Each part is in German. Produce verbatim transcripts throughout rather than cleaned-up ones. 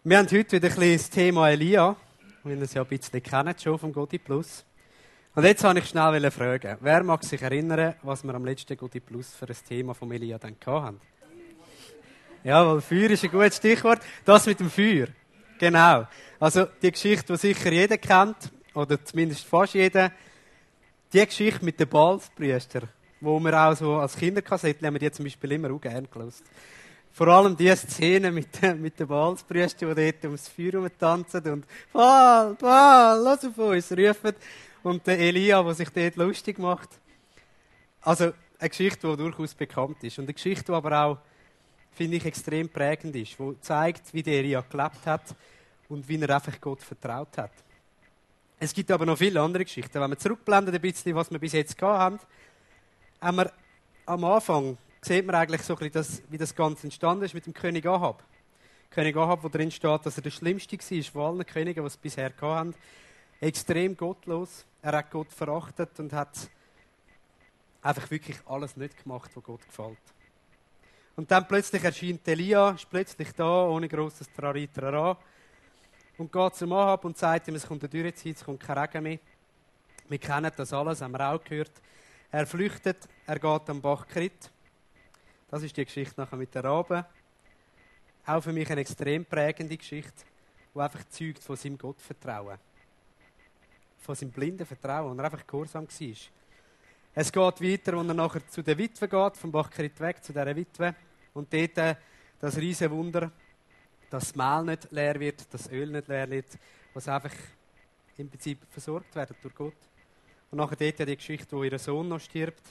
Wir haben heute wieder ein bisschen das Thema Elia, wie ihr es ja ein bisschen kennt schon vom Godi Plus. Und jetzt wollte ich schnell fragen, wer mag sich erinnern, was wir am letzten Godi Plus für ein Thema von Elia dann hatten? Jawohl, Feuer ist ein gutes Stichwort. Das mit dem Feuer. Genau. Also die Geschichte, die sicher jeder kennt, oder zumindest fast jeder, die Geschichte mit den Baalspriestern, wo wir auch so als Kinderkassetten haben wir die zum Beispiel immer auch gerne gehört. Vor allem die Szene mit, mit den Baalspriestern, die dort ums Feuer herumtanzen und «Baal, Baal, lass auf uns!» rufen. Und der Elia, der sich dort lustig macht. Also eine Geschichte, die durchaus bekannt ist. Und eine Geschichte, die aber auch, finde ich, extrem prägend ist. Die zeigt, wie der Elia gelebt hat und wie er einfach Gott vertraut hat. Es gibt aber noch viele andere Geschichten. Wenn wir zurückblenden ein bisschen, was wir bis jetzt gehabt haben, haben wir am Anfang sieht man eigentlich so ein bisschen, das, wie das Ganze entstanden ist mit dem König Ahab. König Ahab, wo drin steht, dass er der Schlimmste war von allen Königen, die es bisher hatten. Extrem gottlos. Er hat Gott verachtet und hat einfach wirklich alles nicht gemacht, was Gott gefällt. Und dann plötzlich erscheint Elia, ist plötzlich da, ohne grosses Trari-Trara, und geht zum Ahab und sagt ihm, es kommt eine Dürrezeit, es kommt kein Regen mehr. Wir kennen das alles, haben wir auch gehört. Er flüchtet, er geht am Bach Krit. Das ist die Geschichte nachher mit der Rabe. Auch für mich eine extrem prägende Geschichte, die einfach zeugt von seinem Gottvertrauen. Von seinem blinden Vertrauen, und er einfach gehorsam war. Es geht weiter, und er nachher zu der Witwe geht, vom Bach Krit weg zu dieser Witwe. Und dort äh, das riesige Wunder, dass das Mehl nicht leer wird, dass das Öl nicht leer wird, was einfach im Prinzip versorgt wird durch Gott. Und nachher dort ja die Geschichte, wo ihr Sohn noch stirbt.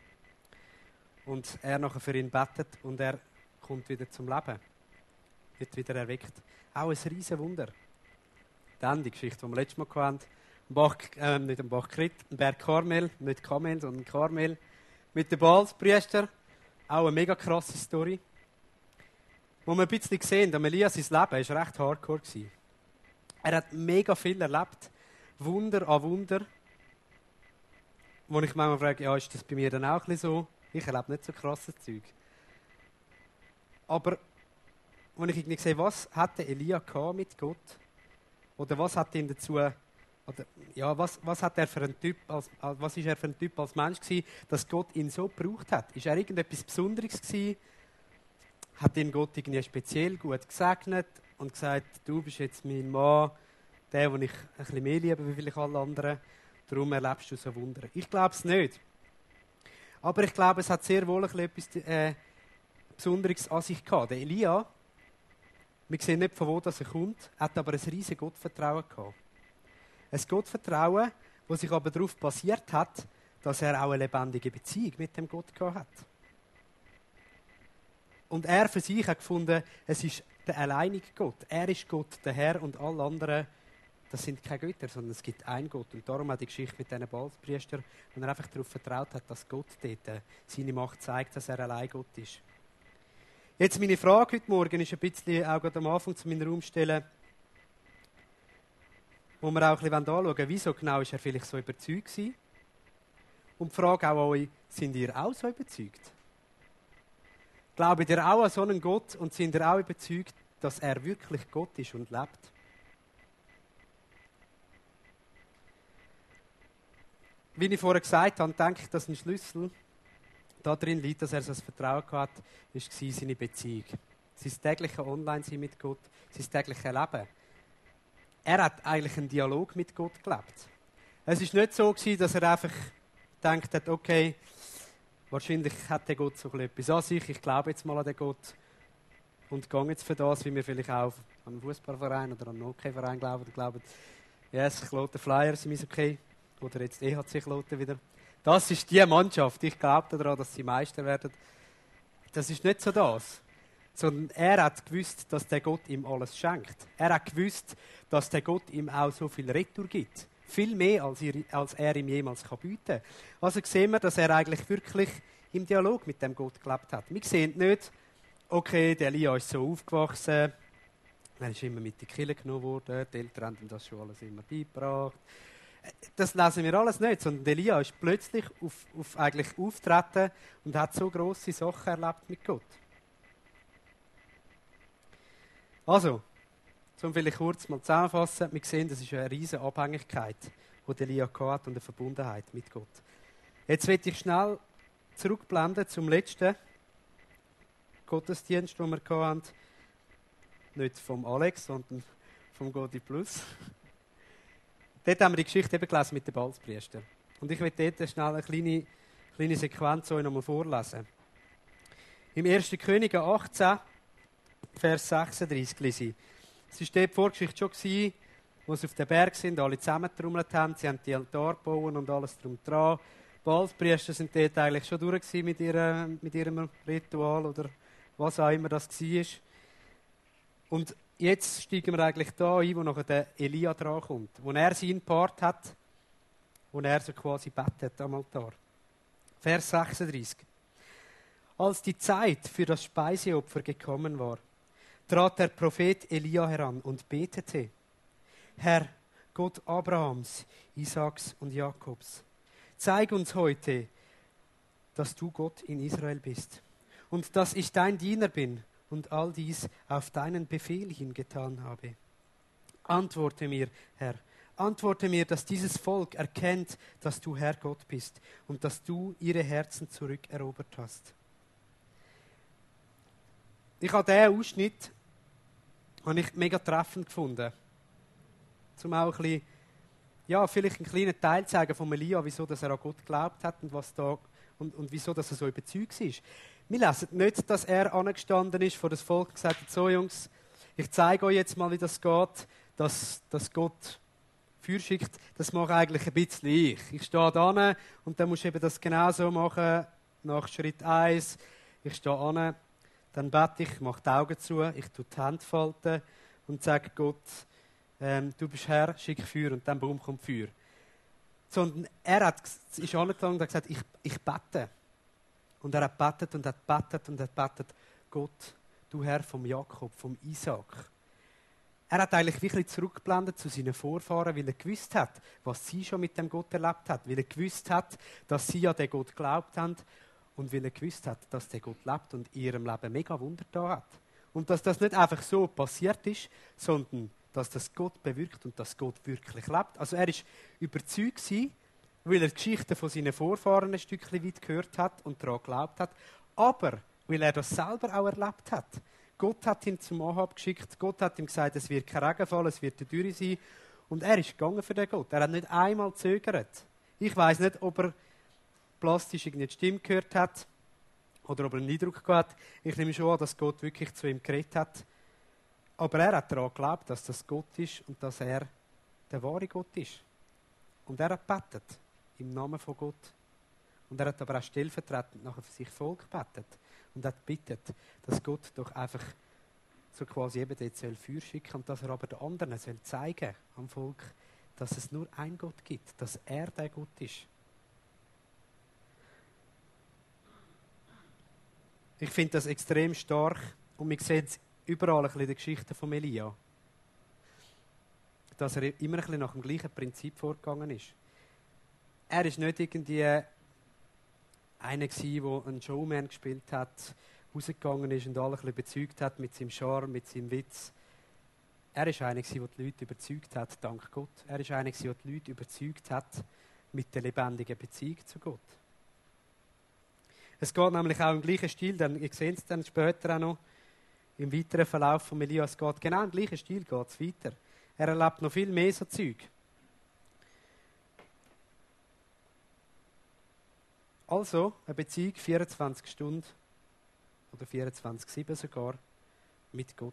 Und er nachher für ihn betet und er kommt wieder zum Leben. Wird wieder erweckt. Auch ein riesen Wunder. Dann die Geschichte, die wir letztes Mal hatten. Am Bach, äh, nicht am Bach Krit, am Berg Karmel. Nicht Kamel, sondern Karmel. Mit den Baalspriestern. Auch eine mega krasse Story. Wo wir ein bisschen sehen, dass Elia sein Leben war recht hardcore. Er hat mega viel erlebt. Wunder an Wunder. Wo ich manchmal frage, ja, ist das bei mir dann auch ein bisschen so? Ich erlebe nicht so krasses Zeug. Aber, wenn ich irgendwie sehe, was hatte Elia mit Gott? Oder was hat ihn dazu, oder, ja, was, was hat er für ein Typ, als, was ist er für ein Typ als Mensch gewesen, dass Gott ihn so gebraucht hat? Ist er irgendetwas Besonderes gewesen? Hat ihn Gott irgendwie speziell gut gesegnet und gesagt, du bist jetzt mein Mann, der, den ich ein bisschen mehr liebe, wie vielleicht alle anderen. Darum erlebst du so Wunder. Ich glaube es nicht. Aber ich glaube, es hat sehr wohl etwas äh, Besonderes an sich gehabt. Der Elia, wir sehen nicht, von wo das er kommt, hat aber ein riesiges Gottvertrauen gehabt. Ein Gottvertrauen, das sich aber darauf basiert hat, dass er auch eine lebendige Beziehung mit dem Gott gehabt hat. Und er für sich hat gefunden, es ist der alleinige Gott. Er ist Gott, der Herr, und alle anderen, das sind keine Götter, sondern es gibt einen Gott. Und darum auch die Geschichte mit diesen Baalspriestern, wo er einfach darauf vertraut hat, dass Gott dort seine Macht zeigt, dass er allein Gott ist. Jetzt meine Frage heute Morgen ist ein bisschen, auch gerade am Anfang zu meinem Raum stellen, wo wir auch ein bisschen anschauen wollen, wieso genau ist er vielleicht so überzeugt gewesen? Und die Frage auch an euch, sind ihr auch so überzeugt? Glaubt ihr auch an so einen Gott und sind ihr auch überzeugt, dass er wirklich Gott ist und lebt? Wie ich vorher gesagt habe, denke ich, dass ein Schlüssel da drin liegt, dass er so ein Vertrauen hatte, war seine Beziehung. Sein tägliches Online-Sein mit Gott, sein tägliches Leben. Er hat eigentlich einen Dialog mit Gott gelebt. Es war nicht so, dass er einfach gedacht hat, okay, wahrscheinlich hat der Gott so etwas an sich, ich glaube jetzt mal an den Gott und gehe jetzt für das, wie wir vielleicht auch an einen Fußballverein oder an einen Hockeyverein glauben und glauben, yes, Kloten Flyers sind okay. Oder jetzt E H C Kloten wieder. Das ist die Mannschaft. Ich glaube daran, dass sie Meister werden. Das ist nicht so das. Sondern er hat gewusst, dass der Gott ihm alles schenkt. Er hat gewusst, dass der Gott ihm auch so viel Retour gibt. Viel mehr, als er, als er ihm jemals bieten kann. Also sehen wir, dass er eigentlich wirklich im Dialog mit dem Gott gelebt hat. Wir sehen nicht, okay, der Elia ist so aufgewachsen, er ist immer mit in die Kirche genommen worden, die Eltern haben ihm das schon alles immer beigebracht. Das lesen wir alles nicht, sondern Elia ist plötzlich auf, auf eigentlich auftreten und hat so grosse Sachen erlebt mit Gott. Also, Um vielleicht kurz mal zusammenfassen, wir sehen, das ist eine riesige Abhängigkeit, die Elia hatte und eine Verbundenheit mit Gott. Jetzt will ich schnell zurückblenden zum letzten Gottesdienst, den wir hatten. Nicht vom Alex, sondern vom Godi Plus. Dort haben wir die Geschichte eben gelesen mit den Balzpriestern. Und ich will dort schnell eine kleine, kleine Sequenz euch nochmal vorlesen. Im ersten Könige achtzehn, Vers sechsunddreißig lese ich. Es war dort die Vorgeschichte schon gewesen, wo sie auf den Berg sind, alle zusammengetrommelt haben, sie haben die Altar gebaut und alles drum dran. Die Balzpriester sind dort eigentlich schon durch gewesen mit, ihrer, mit ihrem Ritual oder was auch immer das war. Und jetzt steigen wir eigentlich da ein, wo nachher der Elia drankommt, wo er seinen Part hat, wo er so quasi bettet am Altar. Vers sechsunddreißig. Als die Zeit für das Speiseopfer gekommen war, trat der Prophet Elia heran und betete: Herr, Gott Abrahams, Isaaks und Jakobs, zeig uns heute, dass du Gott in Israel bist und dass ich dein Diener bin und all dies auf deinen Befehl hin getan habe. Antworte mir, Herr, antworte mir, dass dieses Volk erkennt, dass du Herr Gott bist und dass du ihre Herzen zurückerobert hast. Ich habe diesen Ausschnitt habe ich mega treffend gefunden. Um auch ein bisschen, ja, vielleicht einen kleinen Teil zu sagen von Elia, wieso dass er an Gott geglaubt hat und, was da, und, und wieso dass er so überzeugt ist. Wir lesen nicht, dass er angestanden ist vor das Volk und gesagt hat: So Jungs, ich zeige euch jetzt mal, wie das geht, dass, dass Gott Feuer schickt. Das mache eigentlich ein bisschen ich. Ich stehe da und dann musst du eben das genau so machen, nach Schritt eins. Ich stehe an, dann bete ich, mache die Augen zu, ich tue die Hände falten und sage Gott, ähm, du bist Herr, schick Feuer, und dann boom, kommt Feuer. Sondern er hat, ist angegangen und hat gesagt, ich, ich bete. Und er hat betet und hat betet und hat betet, Gott, du Herr vom Jakob, vom Isaak. Er hat eigentlich wirklich zurückgeblendet zu seinen Vorfahren, weil er gewusst hat, was sie schon mit dem Gott erlebt hat. Weil er gewusst hat, dass sie an den Gott geglaubt haben. Und weil er gewusst hat, dass der Gott lebt und in ihrem Leben mega Wunder da hat. Und dass das nicht einfach so passiert ist, sondern dass das Gott bewirkt und dass Gott wirklich lebt. Also er war überzeugt gewesen, weil er die Geschichten von seinen Vorfahren ein Stückchen weit gehört hat und daran geglaubt hat, aber weil er das selber auch erlebt hat. Gott hat ihn zum Ahab geschickt, Gott hat ihm gesagt, es wird kein Regen fallen, es wird eine Dürre sein. Und er ist gegangen für den Gott. Er hat nicht einmal gezögert. Ich weiss nicht, ob er plastisch irgendwie die Stimme gehört hat oder ob er einen Eindruck gehabt hat. Ich nehme schon an, dass Gott wirklich zu ihm geredet hat. Aber er hat daran geglaubt, dass das Gott ist und dass er der wahre Gott ist. Und er hat gebetet im Namen von Gott. Und er hat aber auch stellvertretend nachher für sich Volk gebetet und hat gebeten, dass Gott doch einfach so quasi eben dort soll Feuer schicken und dass er aber den anderen soll zeigen am Volk, dass es nur einen Gott gibt, dass er der Gott ist. Ich finde das extrem stark und wir sehen es überall ein bisschen in der Geschichte von Elia, dass er immer ein bisschen nach dem gleichen Prinzip vorgegangen ist. Er ist nicht irgendwie einer gewesen, der einen Showman gespielt hat, rausgegangen ist und alle ein bisschen überzeugt hat mit seinem Charme, mit seinem Witz. Er ist einer gewesen, der die Leute überzeugt hat, dank Gott. Er ist einer gewesen, der die Leute überzeugt hat mit der lebendigen Beziehung zu Gott. Es geht nämlich auch im gleichen Stil, denn ihr seht es dann später auch noch im weiteren Verlauf von Elia. Es geht genau im gleichen Stil geht es weiter. Er erlebt noch viel mehr so Zeug. Also eine Beziehung vierundzwanzig Stunden oder vierundzwanzig sieben sogar mit Gott.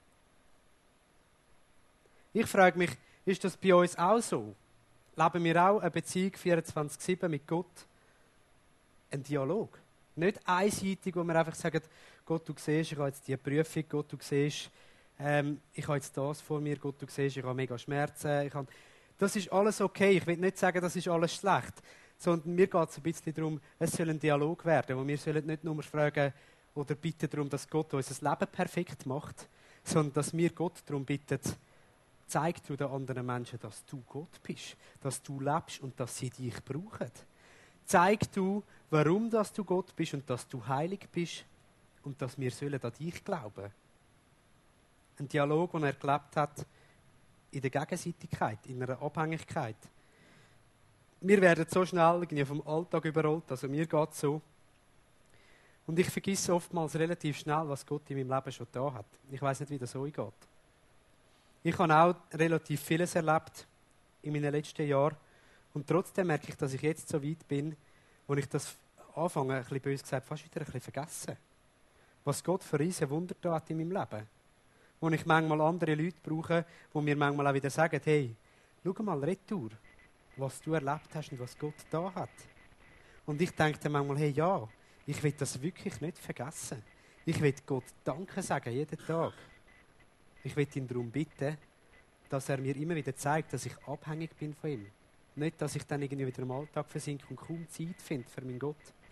Ich frage mich, ist das bei uns auch so? Leben wir auch eine Beziehung vierundzwanzig sieben mit Gott? Ein Dialog. Nicht einseitig, wo wir einfach sagen, Gott, du siehst, ich habe jetzt diese Prüfung, Gott, du siehst, ähm, ich habe jetzt das vor mir, Gott, du siehst, ich habe mega Schmerzen. Ich habe... Das ist alles okay. Ich will nicht sagen, das ist alles schlecht. Sondern mir geht es ein bisschen darum, es soll ein Dialog werden, wo wir sollen nicht nur fragen oder bitten darum, dass Gott unser Leben perfekt macht, sondern dass wir Gott darum bitten, zeig du den anderen Menschen, dass du Gott bist, dass du lebst und dass sie dich brauchen. Zeig du, warum dass du Gott bist und dass du heilig bist und dass wir sollen an dich glauben. Ein Dialog, den er gelebt hat in der Gegenseitigkeit, in einer Abhängigkeit. Wir werden so schnell irgendwie vom Alltag überrollt, also mir geht es so. Und ich vergesse oftmals relativ schnell, was Gott in meinem Leben schon da hat. Ich weiß nicht, wie das euch geht. Ich habe auch relativ vieles erlebt in meinen letzten Jahren. Und trotzdem merke ich, dass ich jetzt so weit bin, wo ich das anfange, ein bisschen böse gesagt, fast wieder ein bisschen vergessen. Was Gott für riesen Wunder da hat in meinem Leben. Wo ich manchmal andere Leute brauche, die mir manchmal auch wieder sagen, hey, schau mal retour, was du erlebt hast und was Gott da hat. Und ich denke dann manchmal, hey, ja, ich will das wirklich nicht vergessen. Ich will Gott Danke sagen, jeden Tag. Ich will ihn darum bitten, dass er mir immer wieder zeigt, dass ich abhängig bin von ihm. Nicht, dass ich dann irgendwie wieder im Alltag versinke und kaum Zeit finde für meinen Gott.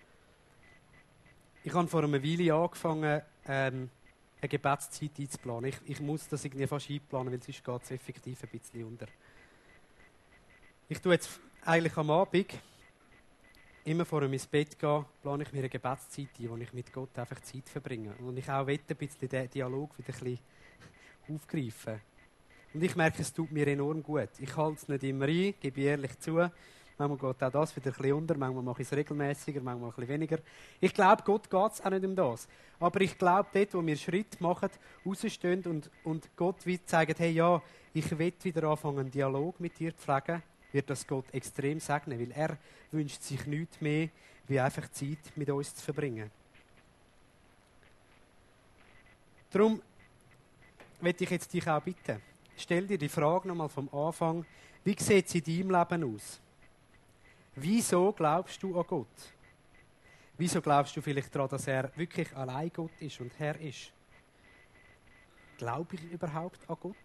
Ich habe vor einer Weile angefangen, ähm, eine Gebetszeit einzuplanen. Ich, ich muss das irgendwie fast einplanen, weil sonst geht es effektiv ein bisschen unter. Ich tue jetzt eigentlich am Abend, immer vor ins Bett gehen, plane ich mir eine Gebetszeit ein, wo ich mit Gott einfach Zeit verbringe. Und ich auch will, ein bisschen den Dialog wieder ein bisschen aufgreifen. Und ich merke, es tut mir enorm gut. Ich halte es nicht immer ein, gebe ehrlich zu. Manchmal geht auch das wieder ein bisschen unter, manchmal mache ich es regelmäßiger, manchmal ein bisschen weniger. Ich glaube, Gott geht es auch nicht um das. Aber ich glaube, dort, wo wir Schritt machen, rausstehen und, und Gott wie zeigt, hey ja, ich will wieder anfangen, einen Dialog mit dir zu pflegen, wird das Gott extrem segnen, weil er wünscht sich nichts mehr, wie einfach Zeit mit uns zu verbringen. Darum möchte ich jetzt dich auch bitten, stell dir die Frage nochmal vom Anfang, wie sieht es in deinem Leben aus? Wieso glaubst du an Gott? Wieso glaubst du vielleicht daran, dass er wirklich allein Gott ist und Herr ist? Glaube ich überhaupt an Gott?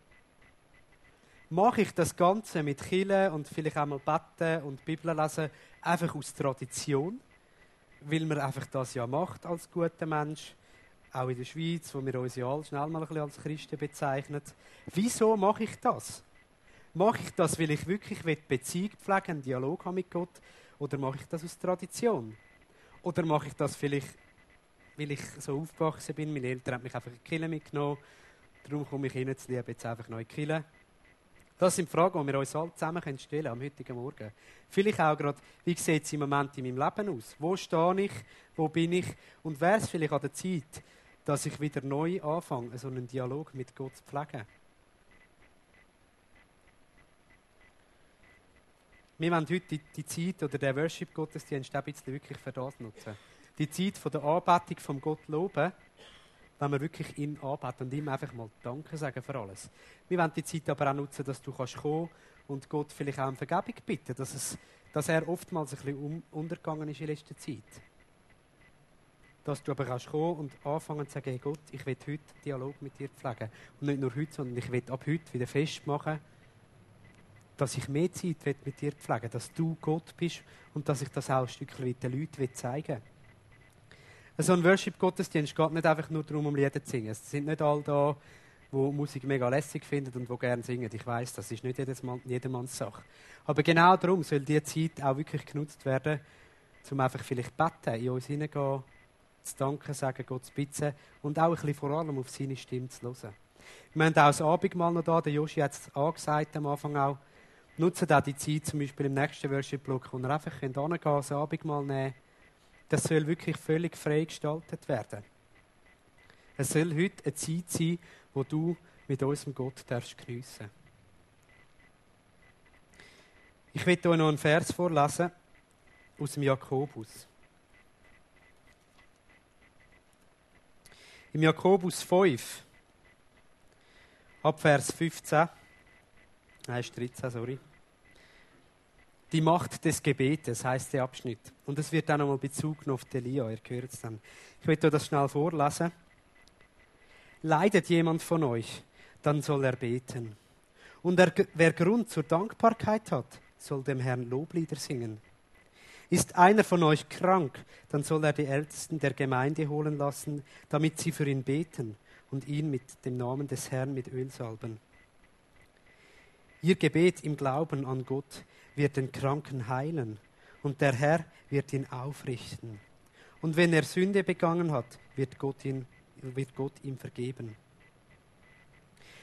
Mache ich das Ganze mit Chile und vielleicht auch mal beten und Bibel lesen einfach aus Tradition? Weil man einfach das ja macht als guter Mensch, auch in der Schweiz, wo wir uns ja alle schnell mal ein bisschen als Christen bezeichnen. Wieso mache ich das? Mache ich das, weil ich wirklich Beziehung pflegen, einen Dialog haben mit Gott? Oder mache ich das aus Tradition? Oder mache ich das vielleicht, weil ich so aufgewachsen bin? Meine Eltern haben mich einfach in die Kirche mitgenommen. Darum komme ich ihnen zu lieb, jetzt einfach noch in die Kirche. Das sind Fragen, die wir uns alle zusammen stellen können am heutigen Morgen. Vielleicht auch gerade, wie sieht es im Moment in meinem Leben aus? Wo stehe ich? Wo bin ich? Und wäre es vielleicht an der Zeit, dass ich wieder neu anfange, so einen Dialog mit Gott zu pflegen? Wir wollen heute die, die Zeit oder den Worship-Gottesdienst ein bisschen wirklich für das nutzen. Die Zeit von der Anbetung vom Gott loben, wenn wir wirklich ihn anbeten und ihm einfach mal Danke sagen für alles. Wir wollen die Zeit aber auch nutzen, dass du kannst kommen und Gott vielleicht auch um Vergebung bitten, dass, es, dass er oftmals ein bisschen um, untergegangen ist in letzter Zeit. Dass du aber kannst kommen und anfangen zu sagen, hey Gott, ich will heute Dialog mit dir pflegen. Und nicht nur heute, sondern ich will ab heute wieder festmachen, dass ich mehr Zeit mit dir pflegen will, dass du Gott bist und dass ich das auch ein Stückchen weit den Leuten zeigen will. So ein Worship-Gottesdienst geht nicht einfach nur darum, um Lieder zu singen. Es sind nicht alle da, die Musik mega lässig finden und die gerne singen. Ich weiss, das ist nicht jedermanns Sache. Aber genau darum soll diese Zeit auch wirklich genutzt werden, um einfach vielleicht beten, in uns hineingehen, zu danken, sagen, Gott zu bitten und auch ein bisschen vor allem auf seine Stimme zu hören. Wir haben auch das Abendmahl noch da, der Joshi hat es angesagt am Anfang auch. Nutzt auch die Zeit, zum Beispiel im nächsten Worship-Block, wo ihr einfach hingehen könnt, das Abendmahl nehmen. Das soll wirklich völlig frei gestaltet werden. Es soll heute eine Zeit sein, wo du mit unserem Gott darfst geniessen. Ich will euch noch einen Vers vorlesen aus dem Jakobus. Im Jakobus fünf, ab Vers fünfzehn, nein, ist dreizehn, sorry. Die Macht des Gebetes heisst der Abschnitt. Und es wird dann nochmal Bezug auf Elia, ihr hört es dann. Ich will euch das schnell vorlesen. Leidet jemand von euch, dann soll er beten. Und er, wer Grund zur Dankbarkeit hat, soll dem Herrn Loblieder singen. Ist einer von euch krank, dann soll er die Ältesten der Gemeinde holen lassen, damit sie für ihn beten und ihn mit dem Namen des Herrn mit Öl salben. Ihr Gebet im Glauben an Gott wird den Kranken heilen und der Herr wird ihn aufrichten. Und wenn er Sünde begangen hat, wird Gott, ihn, wird Gott ihm vergeben.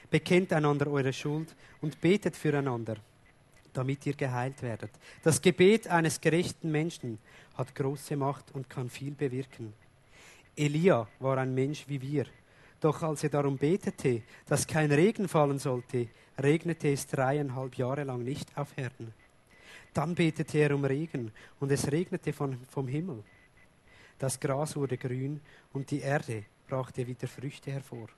Bekennt einander eure Schuld und betet füreinander, damit ihr geheilt werdet. Das Gebet eines gerechten Menschen hat große Macht und kann viel bewirken. Elia war ein Mensch wie wir. Doch als er darum betete, dass kein Regen fallen sollte, regnete es dreieinhalb Jahre lang nicht auf Erden. Dann betete er um Regen und es regnete von, vom Himmel. Das Gras wurde grün und die Erde brachte wieder Früchte hervor.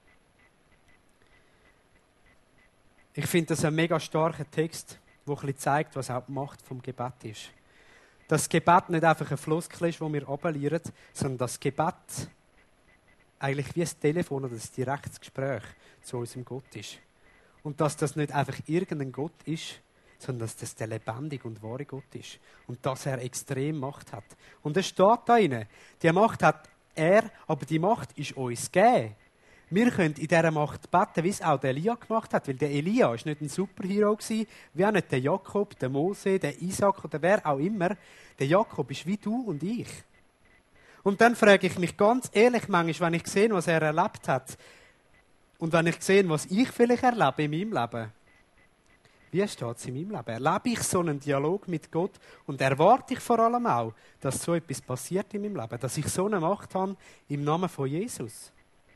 Ich finde das ein mega starker Text, der ein bisschen zeigt, was auch die Macht vom Gebet ist. Dass das Gebet nicht einfach ein Floskel ist, das wir abelieren, sondern das Gebet eigentlich wie ein Telefon oder ein direktes Gespräch zu unserem Gott ist. Und dass das nicht einfach irgendein Gott ist, sondern dass das der lebendige und wahre Gott ist. Und dass er extrem Macht hat. Und es steht da drin, die Macht hat er, aber die Macht ist uns gegeben. Wir können in dieser Macht beten, wie es auch der Elia gemacht hat. Weil der Elia war nicht ein Superhero, wie auch nicht der Jakob, der Mose, der Isaac oder wer auch immer. Der Jakob ist wie du und ich. Und dann frage ich mich ganz ehrlich manchmal, wenn ich sehe, was er erlebt hat, und wenn ich sehe, was ich vielleicht erlebe in meinem Leben, wie steht es in meinem Leben? Erlebe ich so einen Dialog mit Gott und erwarte ich vor allem auch, dass so etwas passiert in meinem Leben, dass ich so eine Macht habe im Namen von Jesus.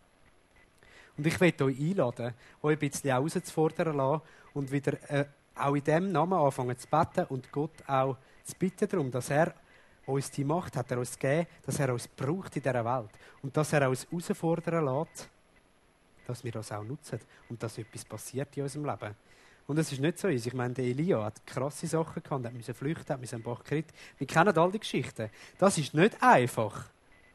Und ich möchte euch einladen, euch ein bisschen herauszufordern lassen und wieder äh, auch in diesem Namen anfangen zu beten und Gott auch zu bitten darum, dass er uns die Macht hat, er uns gegeben, dass er uns braucht in dieser Welt und dass er uns herausfordern lässt, dass wir das auch nutzen und dass etwas passiert in unserem Leben. Und es ist nicht so easy. Ich meine, der Elia hat krasse Sachen gehabt, er musste flüchten, er musste einen Bach geritten. Wir kennen all die Geschichten. Das ist nicht einfach.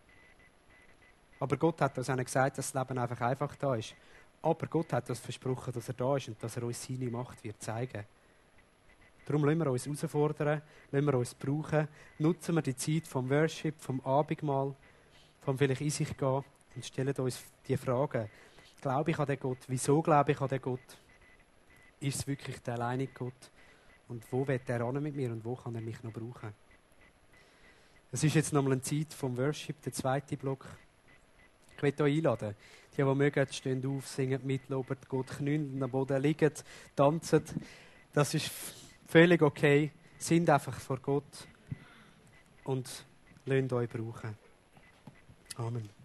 Aber Gott hat uns gesagt, dass das Leben einfach einfach da ist. Aber Gott hat uns versprochen, dass er da ist und dass er uns seine Macht wird zeigen. Darum lassen wir uns herausfordern, lassen wir uns brauchen, nutzen wir die Zeit vom Worship, vom Abendmahl, vom vielleicht in sich gehen und stellen uns die Fragen. Glaube ich an den Gott? Wieso glaube ich an den Gott? Ist es wirklich der alleinige Gott? Und wo will er ran mit mir und wo kann er mich noch brauchen? Es ist jetzt nochmal eine Zeit vom Worship, der zweite Block. Ich möchte euch einladen. Die, die mögen, stehen auf, singen, mitloben, Gott knien, am Boden liegen, tanzen. Das ist völlig okay. Sind einfach vor Gott und lasst euch brauchen. Amen.